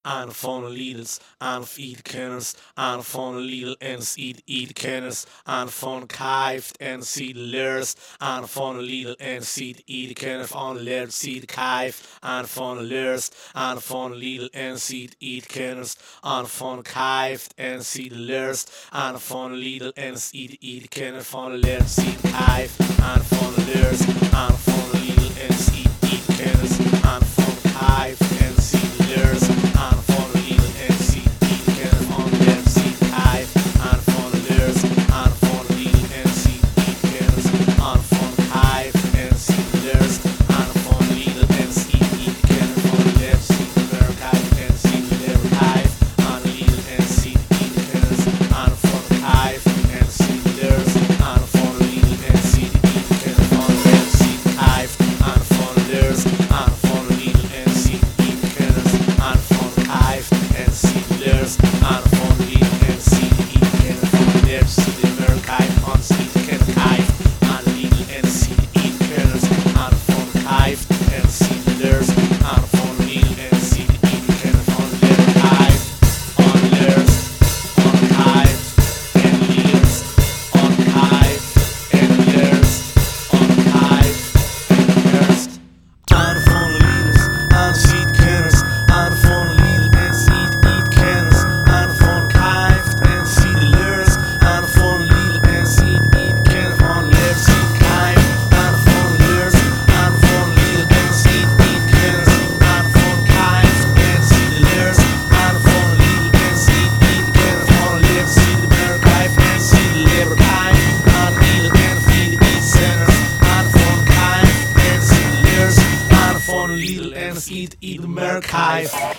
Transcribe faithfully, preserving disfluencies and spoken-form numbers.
aan van de Lidls, aan vier kenners, aan van de Lidl en ziet ieder kennis, aan van kijft en ziet leerst, aan van de Lidl en ziet ieder kennis, van leert ziet kijft, aan van de leerst, aan van de Lidl en ziet ieder kennis, aan van kijft en ziet leerst, aan van de Lidl en ziet ieder kennis, van leert ziet kijft, aan van de leerst, aan van de Lidl en ziet ieder kennis, aan van kijft en ziet leerst, aan van de Lidl en ziet ieder kennis, van leert ziet kijft, aan van de leerst, aan van de Lidl en ziet ieder kennis, aan van kijft en ziet leerst, aan van de Lidl en ziet ieder kennis, van leert ziet meer kijft en ziet leer kijft, aan de Lidl en ziet ieder kennis, aan van kijft en ziet leerst, aan van de Lidl en ziet ieder kennis, van leert ziet kijft, aan van leerst, aan van de Lidl en ziet ieder kennis, aan van kijft en ziet leerst, aan van de Lidl en ziet ieder kennis, van leert ziet meer kijft, aan ziet kennis kijft, aan de Lidl en ziet ieder kennis, aan van kijft en ziet leerst, aan van de Lidl en ziet ieder kennis, van leert kijft, on leerst, on kijft en leerst, on kijft en leerst, on kijft en leerst. Aan van de Lidls, aan ziet kennis, aan van de Lidl en ziet ieder kennis, aan van kijft en ziet leerst, aan van de Lidl en ziet ieder kennis, van leert ziet kijft, aan van leerst, aan van de Lidl en ziet ieder kennis, aan van kijft en ziet leerst, aan van de Lidl en ziet ieder kennis, van leert ziet meer kijft en ziet leer kijft, aan de Lidl en ziet ieder kennis, aan van kijft en ziet leerst, aan van de Lidl en ziet ieder meer kijft.